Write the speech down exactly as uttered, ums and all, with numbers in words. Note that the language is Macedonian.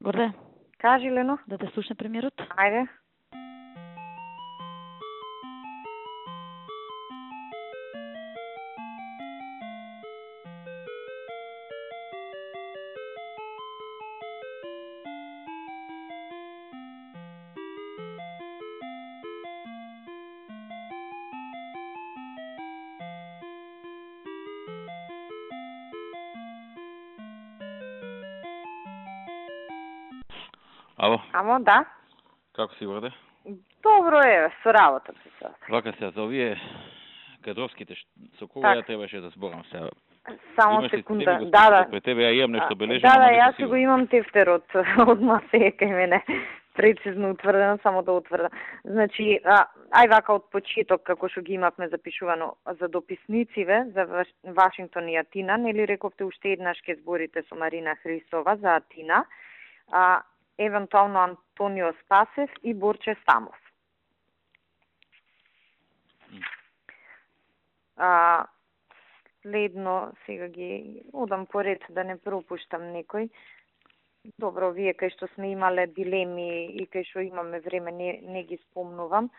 Горде, Кажи, Лено. да те слушне премиерот. Ајде. Ало, Амо, да. како си, Горде? Добро е, со работата се. Вака се, за овие кадровските, ш- со кога Так. ја требаше да зборам сега? Само Имаш ли секунда. тебе го Да, да. список пред тебе, ја имам нешто А, бележено, Да, да, ама не сум јас си го сигурен. имам тефтерот, одма се е кај мене, прецизно утврдено, само да утврда. Значи, а, ај вака од почеток, како што ги имавме запишувано за дописнициве, за Ваш- Вашингтон и Атина, нели рековте уште еднаш ке зборите со Марина Христова за Атина, а, евентуално Антонио Спасев и Борче Стамов. А, следно, сега ги одам поред да не пропуштам некој. Добро, вие кај што сме имале дилеми и кај што имаме време, не, не ги спомнувам.